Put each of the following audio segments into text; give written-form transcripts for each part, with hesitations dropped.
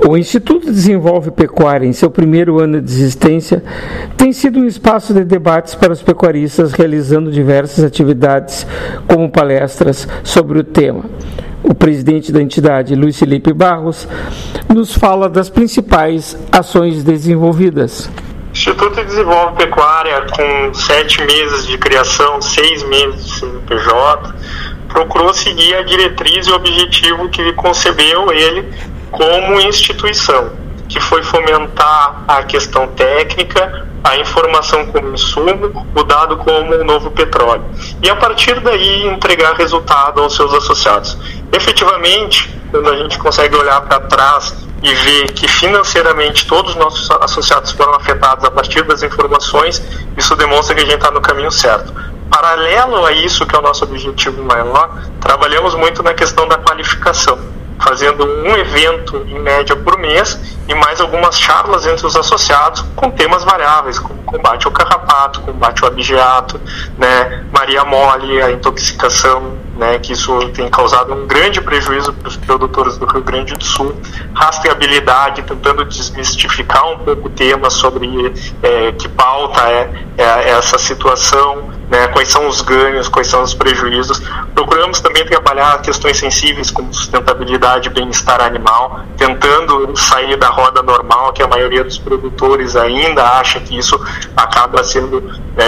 O Instituto Desenvolve Pecuária, em seu primeiro ano de existência, tem sido um espaço de debates para os pecuaristas, realizando diversas atividades, como palestras sobre o tema. O presidente da entidade, Luiz Felipe Barros, nos fala das principais ações desenvolvidas. O Instituto Desenvolve Pecuária, com 7 meses de criação, 6 meses de CNPJ, procurou seguir a diretriz e o objetivo que concebeu ele como instituição, que foi fomentar a questão técnica, a informação como insumo, o dado como o novo petróleo. E a partir daí entregar resultado aos seus associados. Efetivamente, quando a gente consegue olhar para trás e ver que financeiramente todos os nossos associados foram afetados a partir das informações, isso demonstra que a gente está no caminho certo. Paralelo a isso, que é o nosso objetivo maior, trabalhamos muito na questão da qualificação, fazendo um evento em média por mês e mais algumas charlas entre os associados com temas variáveis, como combate ao carrapato, combate ao abigeato, né, Maria Mole, a intoxicação, né, que isso tem causado um grande prejuízo para os produtores do Rio Grande do Sul, rastreabilidade, tentando desmistificar um pouco o tema sobre que pauta é essa situação, né, quais são os ganhos, quais são os prejuízos. Procuramos também trabalhar questões sensíveis como sustentabilidade e bem-estar animal, tentando sair da roda normal, que a maioria dos produtores ainda acha que isso acaba sendo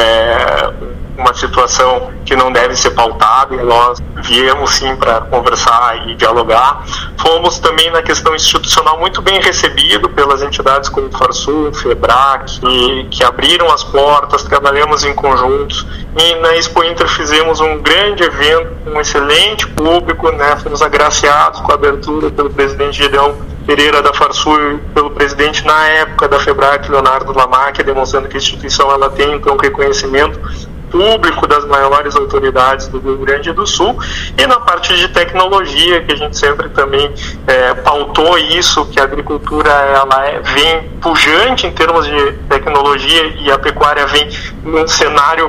uma situação que não deve ser pautada, e nós viemos sim para conversar e dialogar. Fomos também na questão institucional muito bem recebido pelas entidades como o Farsul, FEBRAC, que abriram as portas, trabalhamos em conjuntos, e na Expo Inter fizemos um grande evento, um excelente público, né? Fomos agraciados com a abertura pelo presidente Gedeão Pereira da Farsul e pelo presidente na época da FEBRAC, Leonardo Lamacchia, demonstrando que a instituição ela tem então reconhecimento público das maiores autoridades do Rio Grande do Sul. E na parte de tecnologia, que a gente sempre também pautou isso, que a agricultura vem pujante em termos de tecnologia e a pecuária vem num cenário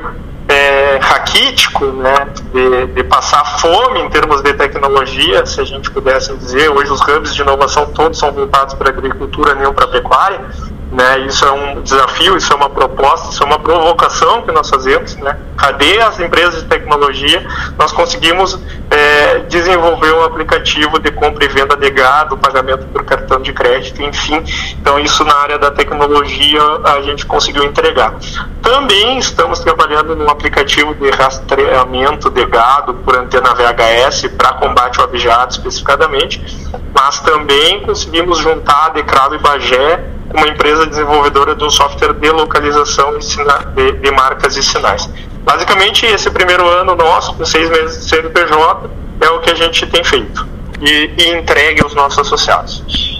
raquítico, né, de passar fome em termos de tecnologia, se a gente pudesse dizer. Hoje os hubs de inovação todos são voltados para a agricultura, nem para a pecuária, né? Isso é um desafio, isso é uma proposta, isso é uma provocação que nós fazemos, né? Cadê as empresas de tecnologia? Nós conseguimos desenvolver um aplicativo de compra e venda de gado, pagamento por cartão de crédito, enfim. Então isso na área da tecnologia a gente conseguiu entregar. Também estamos trabalhando num aplicativo de rastreamento de gado por antena VHS para combate ao abigeato especificadamente, mas também conseguimos juntar a Decrado e Bagé, uma empresa desenvolvedora de um software de localização de marcas e sinais. Basicamente, esse primeiro ano nosso, com 6 meses de CNPJ, é o que a gente tem feito e entregue aos nossos associados.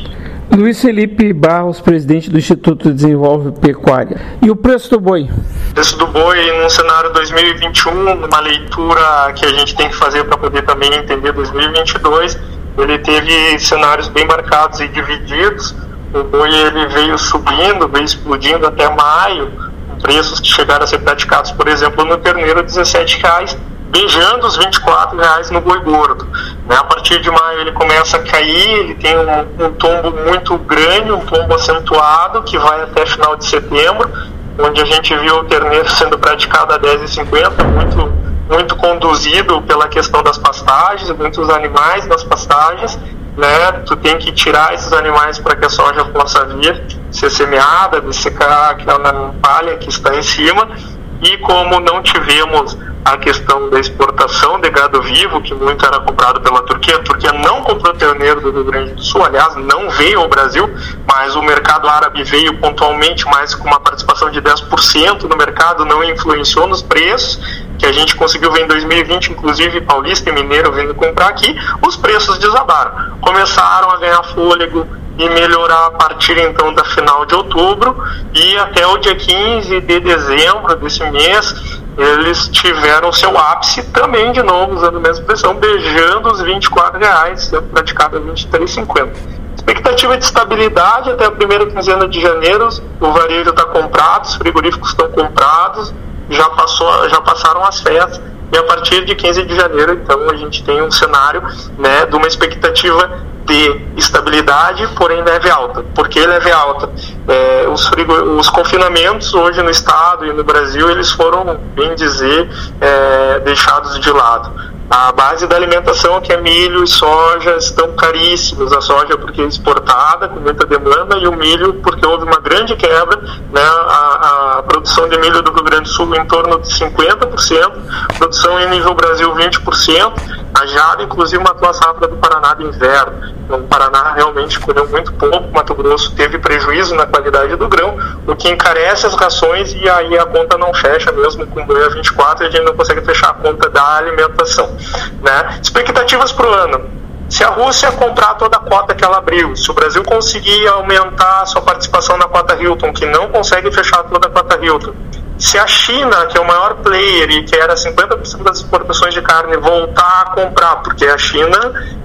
Luiz Felipe Barros, presidente do Instituto Desenvolve Pecuária. E o preço do boi? O preço do boi, num cenário 2021, numa leitura que a gente tem que fazer para poder também entender 2022, ele teve cenários bem marcados e divididos. O boi ele veio subindo, veio explodindo até maio, preços que chegaram a ser praticados, por exemplo, no terneiro, R$17, beijando os R$24 no boi gordo. Né? A partir de maio ele começa a cair, ele tem um tombo muito grande, um tombo acentuado, que vai até final de setembro, onde a gente viu o terneiro sendo praticado a R$10,50, muito conduzido pela questão das pastagens, muitos animais nas pastagens, né? Tu tem que tirar esses animais para que a soja possa vir ser semeada, dessecar aquela palha que está em cima. E como não tivemos a questão da exportação de gado vivo, que muito era comprado pela Turquia, a Turquia não comprou terneiro do Rio Grande do Sul, aliás, não veio ao Brasil, mas o mercado árabe veio pontualmente, mais com uma participação de 10% no mercado, não influenciou nos preços, que a gente conseguiu ver em 2020, inclusive paulista e mineiro vindo comprar aqui, os preços desabaram, começaram a ganhar fôlego e melhorar a partir então da final de outubro, e até o dia 15 de dezembro desse mês eles tiveram seu ápice também, de novo usando a mesma pressão, beijando os R$24, sendo praticado a R$23,50. Expectativa de estabilidade até a primeira quinzena de janeiro. O varejo está comprado, os frigoríficos estão comprados, já passaram as festas, e a partir de 15 de janeiro, então, a gente tem um cenário, né, de uma expectativa de estabilidade, porém leve alta. Por que leve alta? Os confinamentos hoje no estado e no Brasil, eles foram, bem dizer, deixados de lado. A base da alimentação, que é milho e soja, estão caríssimos. A soja porque é exportada, com muita demanda, e o milho porque houve uma grande quebra, né? A produção de milho do Rio Grande do Sul em torno de 50%, produção em nível Brasil 20%, a Jara inclusive matou a safra do Paraná de inverno. Então, o Paraná realmente colheu muito pouco, Mato Grosso teve prejuízo na qualidade do grão, o que encarece as rações, e aí a conta não fecha, mesmo com o 24 a gente não consegue fechar a conta da alimentação, né? Expectativas para o ano: se a Rússia comprar toda a cota que ela abriu, se o Brasil conseguir aumentar a sua participação na cota Hilton, que não consegue fechar toda a cota Hilton, se a China, que é o maior player e que era 50% das exportações de carne, voltar a comprar, porque a China,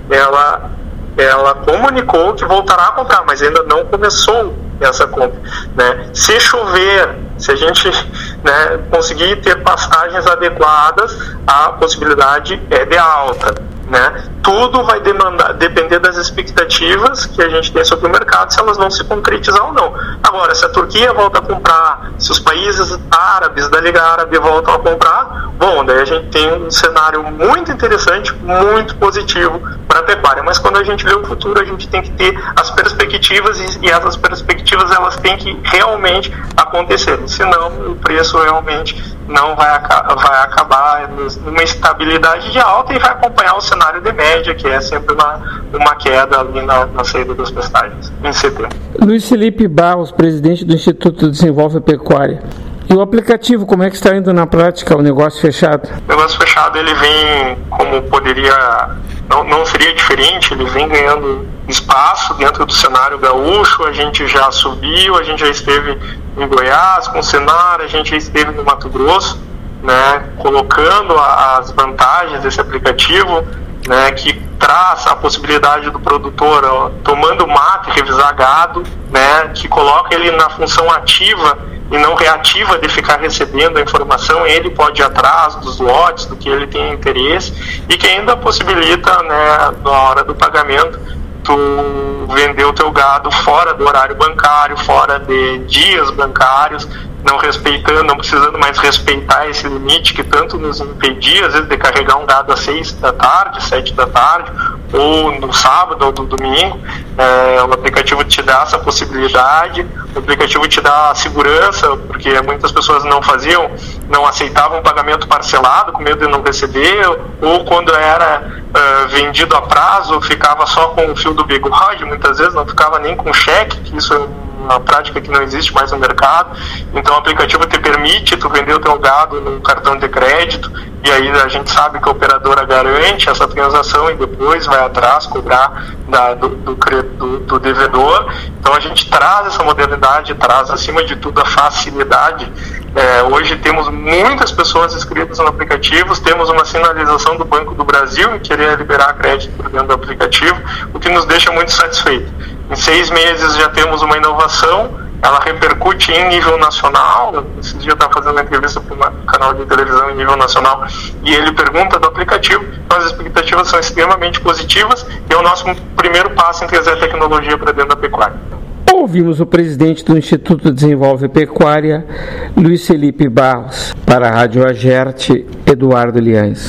ela comunicou que voltará a comprar, mas ainda não começou essa compra, né? Se chover, se a gente, né, conseguir ter pastagens adequadas, a possibilidade é de alta, né? Tudo vai depender das expectativas que a gente tem sobre o mercado, se elas vão se concretizar ou não. Agora, se a Turquia volta a comprar, se os países árabes da Liga Árabe voltam a comprar, bom, daí a gente tem um cenário muito interessante, muito positivo para a pecuária. Mas quando a gente vê o futuro, a gente tem que ter as perspectivas, e essas perspectivas elas têm que realmente acontecer, senão o preço realmente não vai acabar numa estabilidade de alta e vai acompanhar o cenário de média, que é sempre uma queda ali na saída das pestagens em setembro. Luiz Felipe Barros, presidente do Instituto Desenvolve a Pecuária. E o aplicativo, como é que está indo na prática, o negócio fechado? O negócio fechado, ele vem, como poderia, não seria diferente, ele vem ganhando espaço dentro do cenário gaúcho. A gente já subiu, a gente já esteve em Goiás com o Senar, a gente já esteve no Mato Grosso, né, colocando as vantagens desse aplicativo, né, que traz a possibilidade do produtor, tomando mate, revisar gado, né, que coloca ele na função ativa e não reativa de ficar recebendo a informação. Ele pode ir atrás dos lotes, do que ele tem interesse, e que ainda possibilita, né, na hora do pagamento, tu vender o teu gado fora do horário bancário, fora de dias bancários, não precisando mais respeitar esse limite que tanto nos impedia, às vezes, de carregar um gado às 6 da tarde, 7 da tarde, ou no sábado ou no domingo. O aplicativo te dá essa possibilidade, o aplicativo te dá a segurança, porque muitas pessoas não aceitavam pagamento parcelado, com medo de não receber, ou quando era vendido a prazo, ficava só com o fio do bigode, muitas vezes não ficava nem com cheque, que isso é uma prática que não existe mais no mercado. Então o aplicativo te permite tu vender o teu gado no cartão de crédito, e aí a gente sabe que a operadora garante essa transação e depois vai atrás cobrar do devedor. Então a gente traz essa modernidade, traz acima de tudo a facilidade. Hoje temos muitas pessoas inscritas no aplicativo, temos uma sinalização do Banco do Brasil em querer liberar crédito por dentro do aplicativo, o que nos deixa muito satisfeito. Em 6 meses já temos uma inovação, ela repercute em nível nacional. Esse dia eu estava fazendo uma entrevista para um canal de televisão em nível nacional, e ele pergunta do aplicativo. Então as expectativas são extremamente positivas, e é o nosso primeiro passo em trazer a tecnologia para dentro da pecuária. Ouvimos o presidente do Instituto Desenvolve Pecuária, Luiz Felipe Barros. Para a Rádio Agerte, Eduardo Liães.